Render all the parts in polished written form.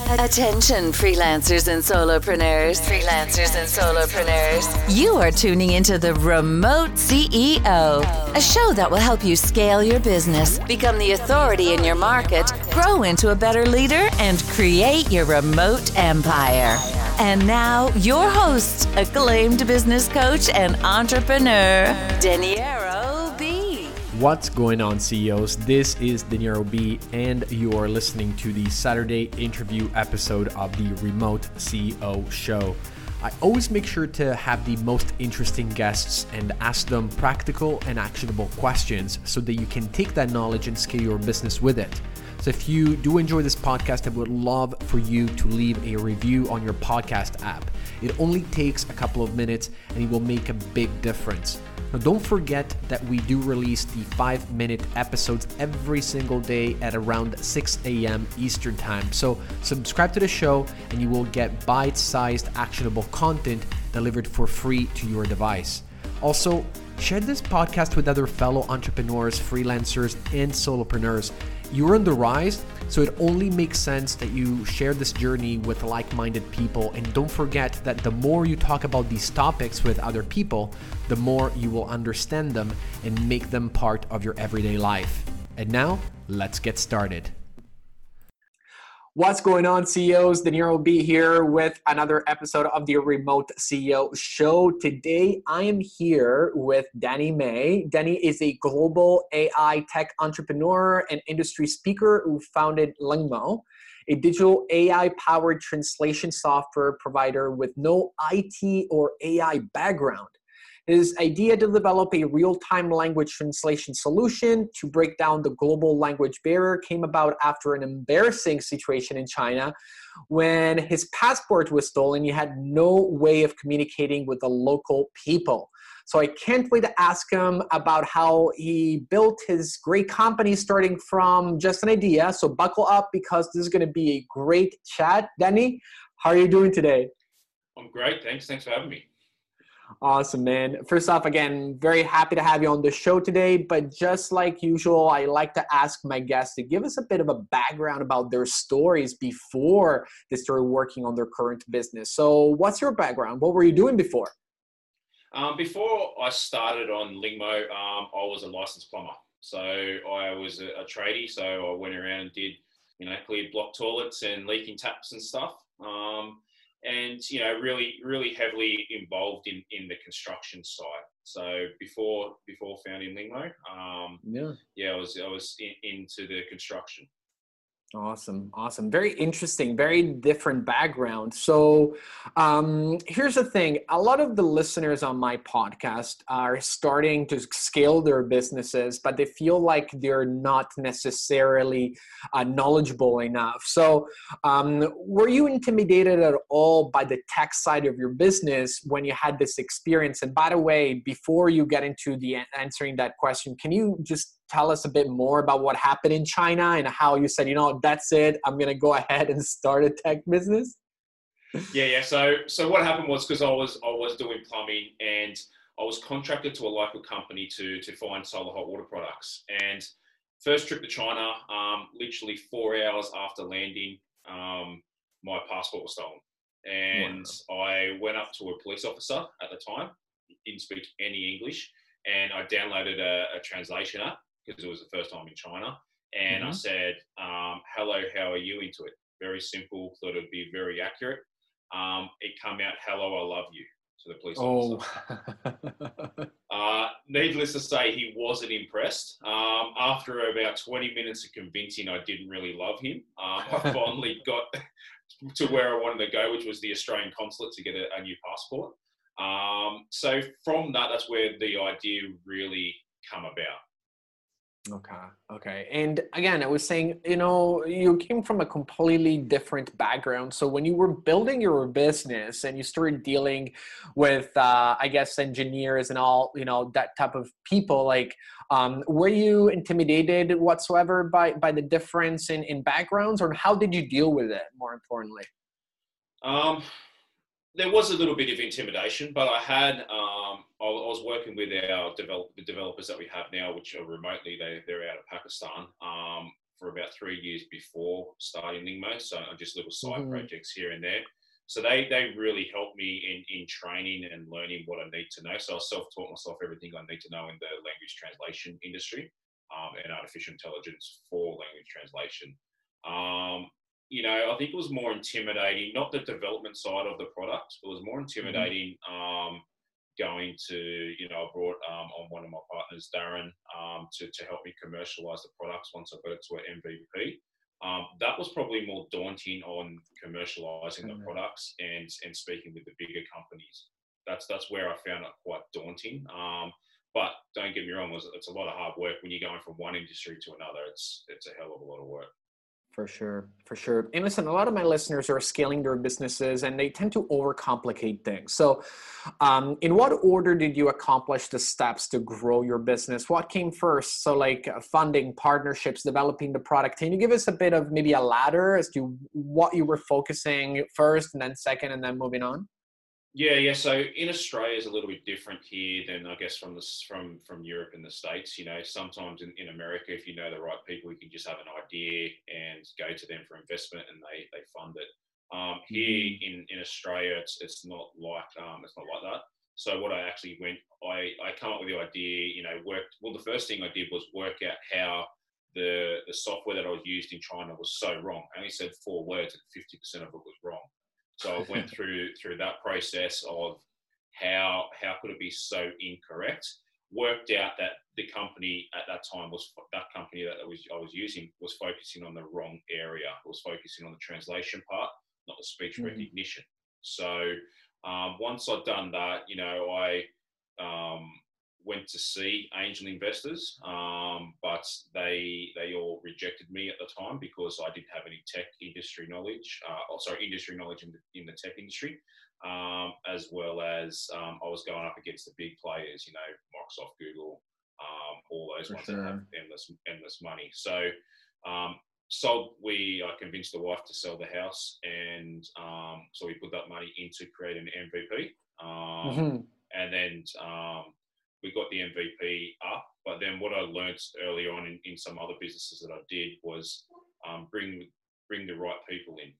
Attention, freelancers and solopreneurs. You are tuning into the Remote CEO, a show that will help you scale your business, become the authority in your market, grow into a better leader, and create your remote empire. And now, your host, acclaimed business coach and entrepreneur, Dinero B. What's going on, CEOs? This is Dinero B, and you are listening to the Saturday interview episode of the Remote CEO show. I always make sure to have the most interesting guests and ask them practical and actionable questions so that you can take that knowledge and scale your business with it. So if you do enjoy this podcast, I would love for you to leave a review on your podcast app. It only takes a couple of minutes and it will make a big difference. Now, don't forget that we do release the 5-minute episodes every single day at around 6 a.m. Eastern Time. So subscribe to the show and you will get bite-sized actionable content delivered for free to your device. Also, share this podcast with other fellow entrepreneurs, freelancers, and solopreneurs. You're on the rise, so it only makes sense that you share this journey with like-minded people. And don't forget that the more you talk about these topics with other people, the more you will understand them and make them part of your everyday life. And now, let's get started. What's going on, CEOs? Dinero B here with another episode of the Remote CEO show. Today, I am here with Danny May. Danny is a global AI tech entrepreneur and industry speaker who founded Lingmo, a digital AI-powered translation software provider with no IT or AI background. His idea to develop a real-time language translation solution to break down the global language barrier came about after an embarrassing situation in China when his passport was stolen. He had no way of communicating with the local people. So I can't wait to ask him about how he built his great company starting from just an idea. So buckle up because this is going to be a great chat. Danny, how are you doing today? I'm great. Thanks for having me. Awesome, man. First off, again, very happy to have you on the show today. But just like usual, I like to ask my guests to give us a bit of a background about their stories before they started working on their current business. So what's your background? What were you doing before? Before I started on Lingmo, I was a licensed plumber. So I was a tradie. So I went around and did, cleared block toilets and leaking taps and stuff. And really heavily involved in the construction side. So before founding Lingmo, I was into the construction. Awesome. Very interesting, very different background. So here's the thing. A lot of the listeners on my podcast are starting to scale their businesses, but they feel like they're not necessarily knowledgeable enough. So were you intimidated at all by the tech side of your business when you had this experience? And by the way, before you get into the answering that question, can you just tell us a bit more about what happened in China and how you said, that's it, I'm going to go ahead and start a tech business? Yeah. So what happened was because I was doing plumbing and I was contracted to a local company to find solar hot water products. And first trip to China, literally 4 hours after landing, my passport was stolen. And wow. I went up to a police officer at the time, didn't speak any English, and I downloaded a translation app, because it was the first time in China. And I said, hello, how are you into it? Very simple, thought it'd be very accurate. It came out, hello, I love you, to the police officer. Needless to say, he wasn't impressed. After about 20 minutes of convincing I didn't really love him, I finally got to where I wanted to go, which was the Australian consulate to get a new passport. So from that's where the idea really come about. Okay. And again, I was saying, you came from a completely different background. So when you were building your business and you started dealing with, engineers and all, that type of people, were you intimidated whatsoever by the difference in backgrounds, or how did you deal with it, more importantly? There was a little bit of intimidation, but I was working with our developers that we have now, which are remotely, they're out of Pakistan, for about 3 years before starting Ningmo. So I just little side projects here and there. So they really helped me in training and learning what I need to know. So I self-taught myself everything I need to know in the language translation industry, and artificial intelligence for language translation. I think it was more intimidating, not the development side of the product. It was more intimidating going to, I brought on one of my partners, Darren, to help me commercialize the products once I got it to an MVP. That was probably more daunting on commercializing the products and speaking with the bigger companies. That's where I found it quite daunting. But don't get me wrong, it's a lot of hard work when you're going from one industry to another. It's a hell of a lot of work. For sure. And listen, a lot of my listeners are scaling their businesses and they tend to overcomplicate things. So in what order did you accomplish the steps to grow your business? What came first? So like funding, partnerships, developing the product. Can you give us a bit of maybe a ladder as to what you were focusing first and then second and then moving on? Yeah. So in Australia is a little bit different here than I guess from Europe and the States. Sometimes in America, if you know the right people, you can just have an idea and go to them for investment and they fund it. Here in Australia, it's not like that. So what I actually I come up with the idea. The first thing I did was work out how the software that I was used in China was so wrong. I only said 4 words and 50% of it was wrong. So I went through that process of how could it be so incorrect. Worked out that the company at that time that I was using was focusing on the wrong area. It was focusing on the translation part, not the speech recognition. So once I'd done that, I went to see angel investors, but they all rejected me at the time because I didn't have any tech industry knowledge. Industry knowledge in the tech industry, as well as I was going up against the big players, Microsoft, Google, all those ones that have endless money. So I convinced the wife to sell the house, and so we put that money into creating an MVP, and then we got the MVP up. But then what I learned early on in some other businesses that I did was bring the right people in.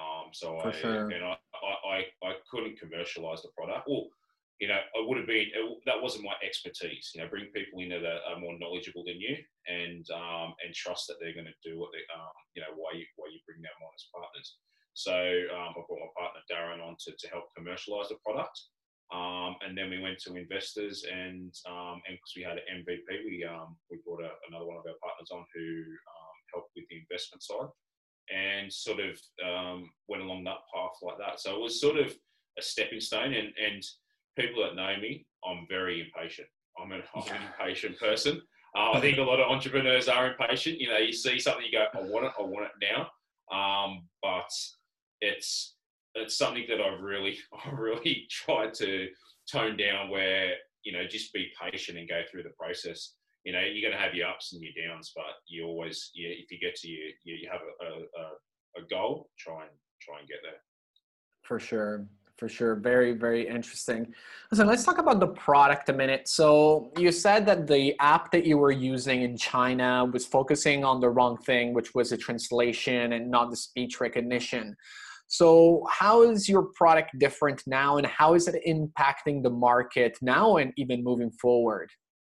I couldn't commercialize the product. Well, that wasn't my expertise. Bring people in that are more knowledgeable than you and trust that they're going to do what they, why you bring them on as partners. So I brought my partner Darren on to help commercialize the product. And then we went to investors and because we had an MVP, we brought another one of our partners on who helped with the investment side and sort of went along that path like that. So it was sort of a stepping stone, and people that know me, I'm very impatient. I'm an impatient person. I think a lot of entrepreneurs are impatient. You see something, you go, I want it now. But it's something that I've really tried to tone down where, just be patient and go through the process. You're going to have your ups and your downs, but you always, if you get to you have a goal, try and get there. For sure. Very, very interesting. Listen, let's talk about the product a minute. So you said that the app that you were using in China was focusing on the wrong thing, which was a translation and not the speech recognition. So how is your product different now, and how is it impacting the market now and even moving forward?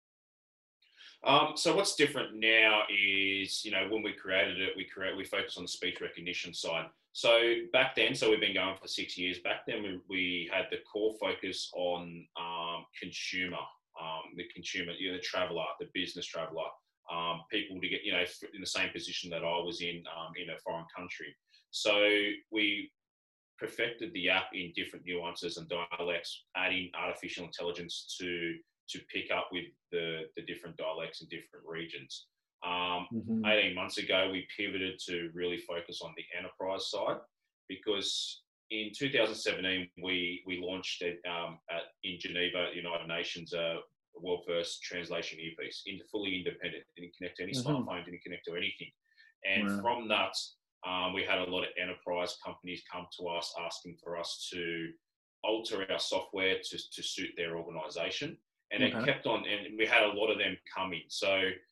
So what's different now is, when we created it, we focused on the speech recognition side. So back then, we've been going for 6 years. Back then, we had the core focus on consumer, the consumer, the traveler, the business traveler, people to get, in the same position that I was in a foreign country. So we perfected the app in different nuances and dialects, adding artificial intelligence to pick up with the different dialects in different regions. 18 months ago, we pivoted to really focus on the enterprise side, because in 2017, we launched it in Geneva, United Nations, a world first translation earpiece, fully independent. Didn't connect to any smartphone, didn't connect to anything. And from that, we had a lot of enterprise companies come to us asking for us to alter our software to suit their organization. And it kept on, and we had a lot of them coming. So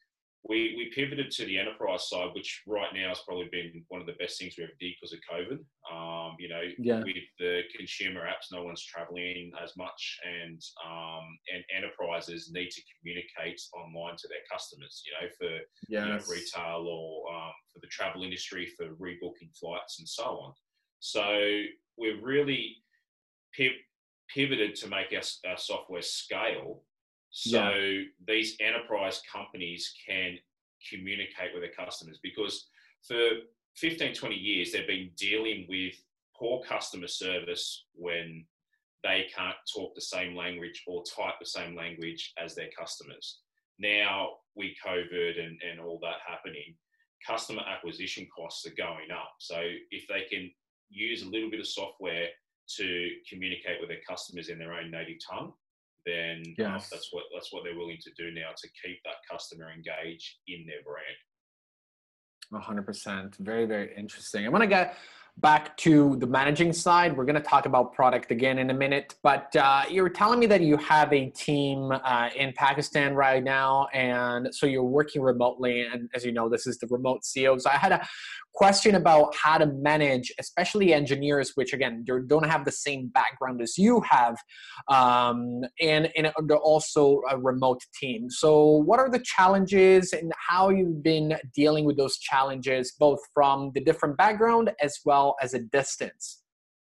we pivoted to the enterprise side, which right now has probably been one of the best things we ever did because of COVID. With the consumer apps, no one's traveling as much, and enterprises need to communicate online to their customers. For retail or for the travel industry, for rebooking flights and so on. So we've really pivoted to make our software scale. So these enterprise companies can communicate with their customers, because for 15, 20 years, they've been dealing with poor customer service when they can't talk the same language or type the same language as their customers. Now, with COVID and all that happening, customer acquisition costs are going up. So if they can use a little bit of software to communicate with their customers in their own native tongue, then that's what they're willing to do now to keep that customer engaged in their brand. 100%. Very, very interesting. I'm going to get back to the managing side. We're going to talk about product again in a minute, but you were telling me that you have a team in Pakistan right now, and so you're working remotely, and as you know, this is the remote CEO. So I had a question about how to manage, especially engineers, which again, don't have the same background as you have, and they're also a remote team. So what are the challenges and how you've been dealing with those challenges, both from the different background as well as a distance?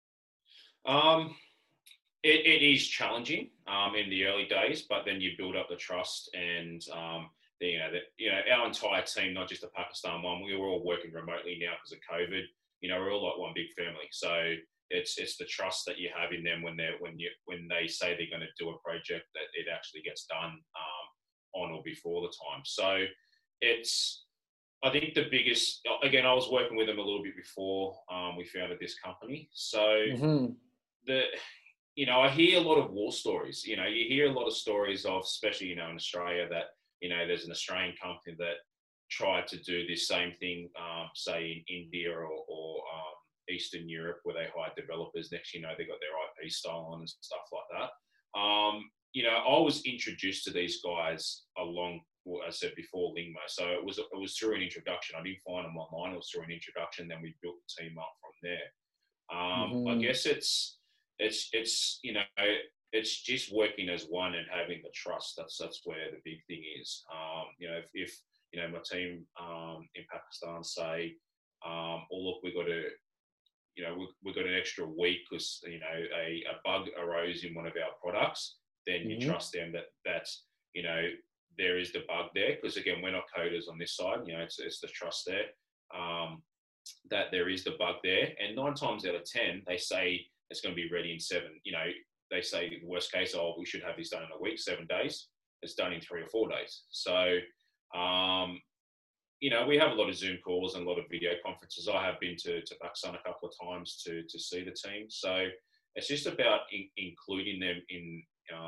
It is challenging in the early days, but then you build up the trust, and our entire team, not just the Pakistan one, we were all working remotely now because of COVID. We're all like one big family. So it's the trust that you have in them when they say they're going to do a project, that it actually gets done on or before the time. So I think the biggest, again, I was working with them a little bit before we founded this company. So I hear a lot of war stories. You hear a lot of stories of, especially, in Australia, that, there's an Australian company that tried to do this same thing, say in India or Eastern Europe, where they hired developers. Next, they got their IP stolen and stuff like that. I was introduced to these guys along, I said before, Lingmo. So it was through an introduction. I didn't find them online. It was through an introduction. Then we built the team up from there. I guess it's it's just working as one and having the trust. That's where the big thing is. If my team in Pakistan say, "Oh look, we got an extra week because a bug arose in one of our products," then you trust them that there is the bug there, because again, we're not coders on this side. It's the trust there, that there is the bug there, and 9 times out of 10 they say it's going to be ready in 7. They say the worst case, we should have this done in a week, 7 days. It's done in 3 or 4 days. So we have a lot of Zoom calls and a lot of video conferences. I have been to Pakistan a couple of times to see the team. So it's just about including them in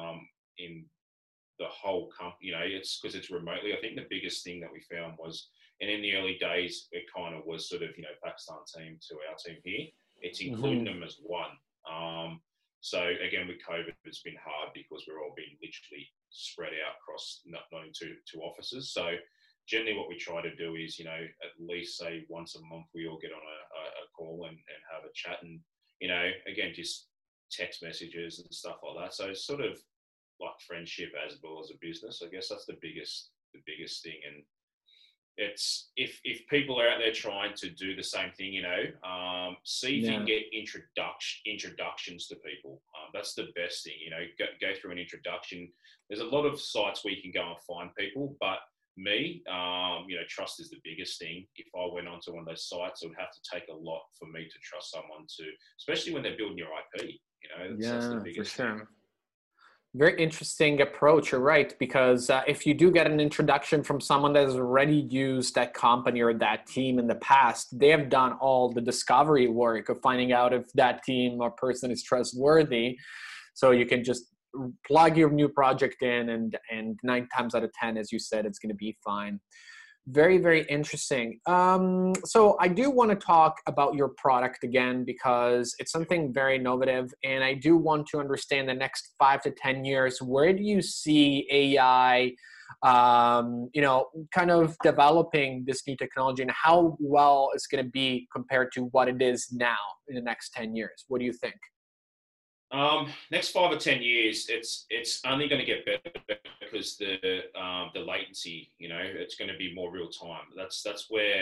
the whole company. It's because it's remotely. I think the biggest thing that we found was, and in the early days, it kind of was sort of, Pakistan team to our team here. It's including them as one. So again, with COVID, it's been hard because we're all being literally spread out across not in two offices. So generally what we try to do is, at least say once a month, we all get on a call and have a chat, and, again, just text messages and stuff like that. So it's sort of like friendship as well as a business. I guess that's the biggest thing. And it's, if people are out there trying to do the same thing, see if you can get introductions to people. That's the best thing, go through an introduction. There's a lot of sites where you can go and find people, but me, trust is the biggest thing. If I went onto one of those sites, it would have to take a lot for me to trust someone especially when they're building your IP, that's the biggest thing. Very interesting approach. You're right, because if you do get an introduction from someone that has already used that company or that team in the past, they have done all the discovery work of finding out if that team or person is trustworthy. So you can just plug your new project in, and 9 times out of 10, as you said, it's going to be fine. Very, very interesting. So I do want to talk about your product again, because it's something very innovative, and I do want to understand the next 5 to 10 years, where do you see AI kind of developing this new technology and how well it's going to be compared to what it is now in the next 10 years? What do you think? Next 5 or 10 years, it's only going to get better because the latency, it's going to be more real time. That's where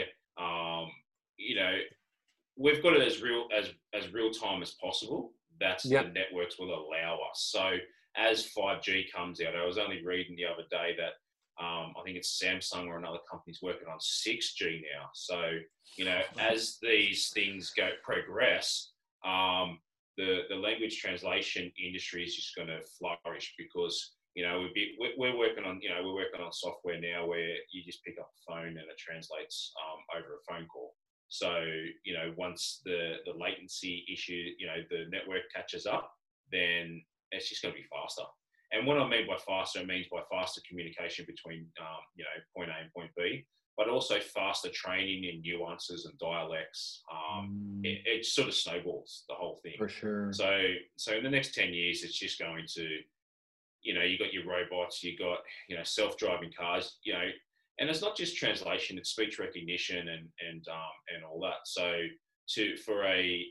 we've got it as real time as possible. That's the networks will allow us. So as 5G comes out, I was only reading the other day that I think it's Samsung or another company's working on 6G now. So as these things progress. The language translation industry is just going to flourish because we're working on software now where you just pick up the phone and it translates over a phone call. So once the latency issue, the network catches up, then it's just going to be faster. And what I mean by faster, it means by faster communication between point A and point B, but also faster training in nuances and dialects. It sort of snowballs the whole thing. For sure. So in the next 10 years, it's just going to, you got your robots, you got, self-driving cars, and it's not just translation, it's speech recognition and all that. So for a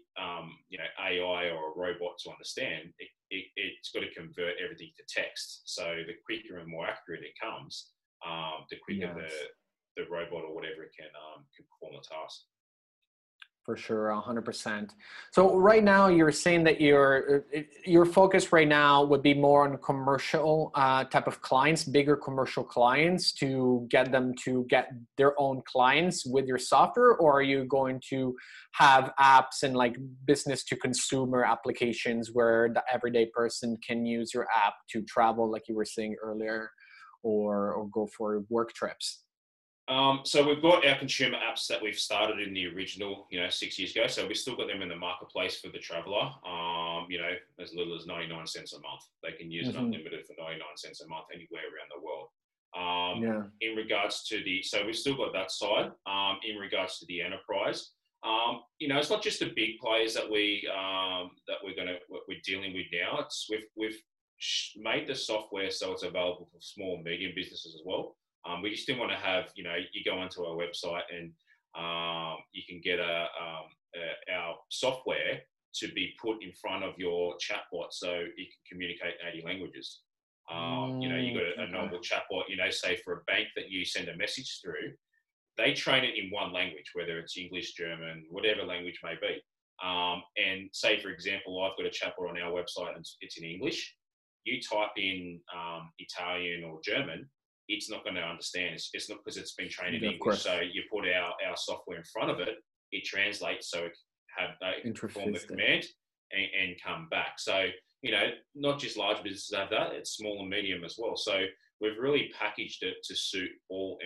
AI or a robot to understand, it's got to convert everything to text. So the quicker and more accurate it comes, the quicker the robot or whatever it can perform the task. For sure, 100%. So right now you're saying that your focus right now would be more on commercial type of clients, bigger commercial clients, to get them to get their own clients with your software, or are you going to have apps and like business to consumer applications where the everyday person can use your app to travel, like you were saying earlier, or go for work trips? So we've got our consumer apps that we've started in the original, 6 years ago. So we've still got them in the marketplace for the traveler, as little as 99 cents a month. They can use it unlimited for 99 cents a month anywhere around the world. In regards to so we've still got that side. In regards to the enterprise, it's not just the big players that we're dealing with now. We've made the software so it's available for small and medium businesses as well. We just didn't want to have, you go onto our website and you can get our software to be put in front of your chatbot so it can communicate in 80 languages. You got a normal chatbot, say for a bank that you send a message through, they train it in one language, whether it's English, German, whatever language may be. And say, for example, I've got a chatbot on our website and it's in English. You type in Italian or German, it's not going to understand. It's not because it's been trained in English. So you put our software in front of it, it translates so it can perform the command and come back. So, not just large businesses have that, it's small and medium as well. So we've really packaged it to suit all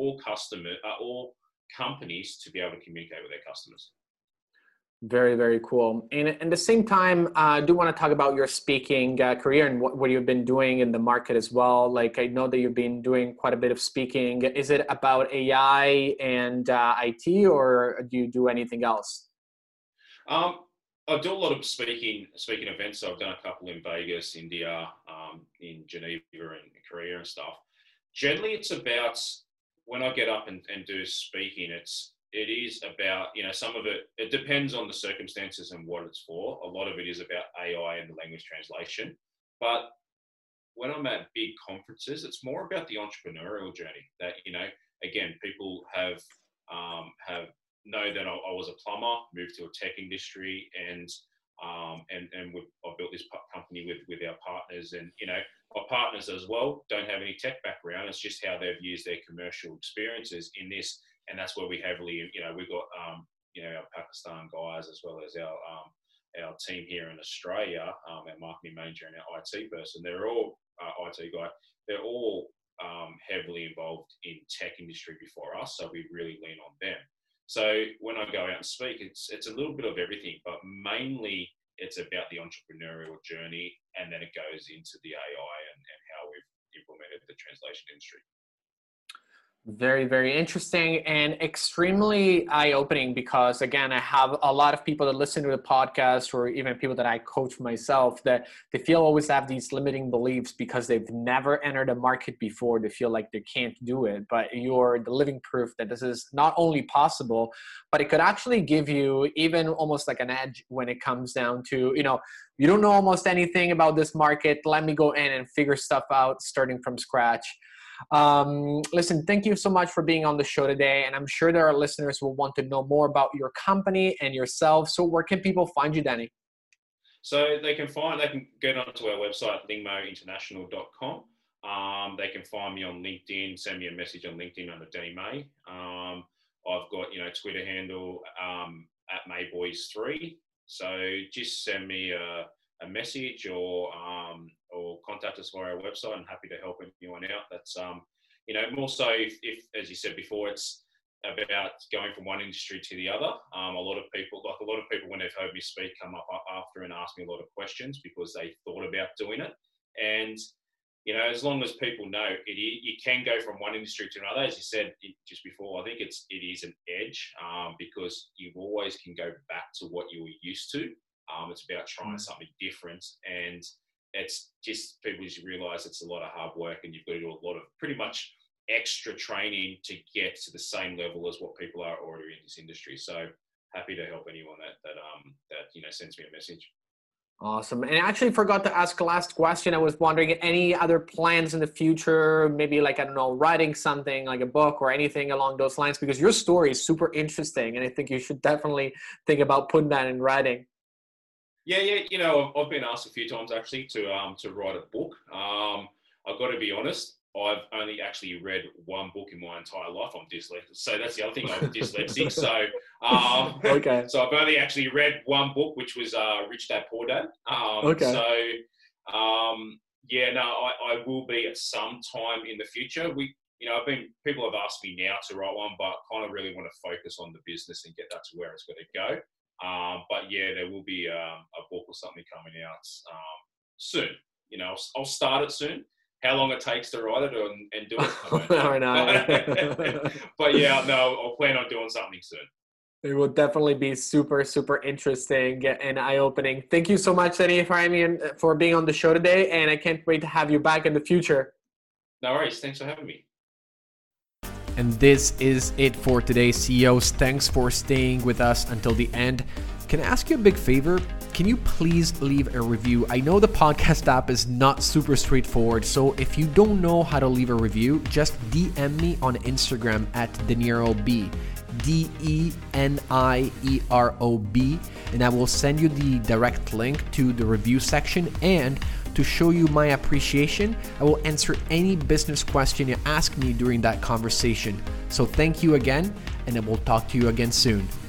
companies to be able to communicate with their customers. Very, very cool. And at the same time, I do want to talk about your speaking career and what you've been doing in the market as well. Like, I know that you've been doing quite a bit of speaking. Is it about AI and IT, or do you do anything else? I do a lot of speaking events. So I've done a couple in Vegas, India, in Geneva and Korea and stuff. Generally, it's about when I get up and do speaking, it is about, some of it depends on the circumstances and what it's for. A lot of it is about AI and the language translation. But when I'm at big conferences, it's more about the entrepreneurial journey that, again, people have know that I was a plumber, moved to a tech industry, and I built this company with our partners. And, our partners as well don't have any tech background. It's just how they've used their commercial experiences in this. And that's where we heavily, we've got, our Pakistan guys as well as our team here in Australia, our marketing manager and our IT person. They're all IT guy. They're all heavily involved in tech industry before us, so we really lean on them. So when I go out and speak, it's a little bit of everything, but mainly it's about the entrepreneurial journey, and then it goes into the AI and how we've implemented the translation industry. Very, very interesting and extremely eye-opening because, again, I have a lot of people that listen to the podcast or even people that I coach myself that they feel always have these limiting beliefs because they've never entered a market before. They feel like they can't do it, but you're the living proof that this is not only possible, but it could actually give you even almost like an edge when it comes down to, you don't know almost anything about this market. Let me go in and figure stuff out starting from scratch. Listen, thank you so much for being on the show today. And I'm sure there are listeners who will want to know more about your company and yourself. So where can people find you, Danny? So they can get onto our website, lingmointernational.com. They can find me on LinkedIn, send me a message on LinkedIn under Danny May. I've got, Twitter handle, at Mayboys3. So just send me a message or contact us via our website. I'm happy to help anyone out. That's, more so if, as you said before, it's about going from one industry to the other. A lot of people, when they've heard me speak, come up after and ask me a lot of questions because they thought about doing it. And, as long as people know you can go from one industry to another, as you said just before, I think it is an edge because you always can go back to what you were used to. It's about trying something different, and it's just people just realize it's a lot of hard work, and you've got to do a lot of pretty much extra training to get to the same level as what people are already in this industry. So happy to help anyone that sends me a message. Awesome. And I actually forgot to ask the last question. I was wondering, any other plans in the future, maybe like, I don't know, writing something like a book or anything along those lines, because your story is super interesting. And I think you should definitely think about putting that in writing. Yeah. I've been asked a few times actually to write a book. I've got to be honest. I've only actually read one book in my entire life. I'm dyslexic, so that's the other thing. I'm dyslexic, so okay. So I've only actually read one book, which was Rich Dad Poor Dad. Okay. So I will be at some time in the future. People have asked me now to write one, but kind of really want to focus on the business and get that to where it's going to go. But yeah, there will be a book or something coming out soon. I'll start it soon. How long it takes to write it and do it, I don't know. But yeah, no, I'll plan on doing something soon. It will definitely be super, super interesting and eye-opening. Thank you so much, Danny, for being on the show today, and I can't wait to have you back in the future. No worries. Thanks for having me. And this is it for today's CEOs. Thanks for staying with us until the end. Can I ask you a big favor? Can you please leave a review? I know the podcast app is not super straightforward, so if you don't know how to leave a review, just DM me on Instagram at DeNieroB, DENIEROB, and I will send you the direct link to the review section. And to show you my appreciation, I will answer any business question you ask me during that conversation. So thank you again, and I will talk to you again soon.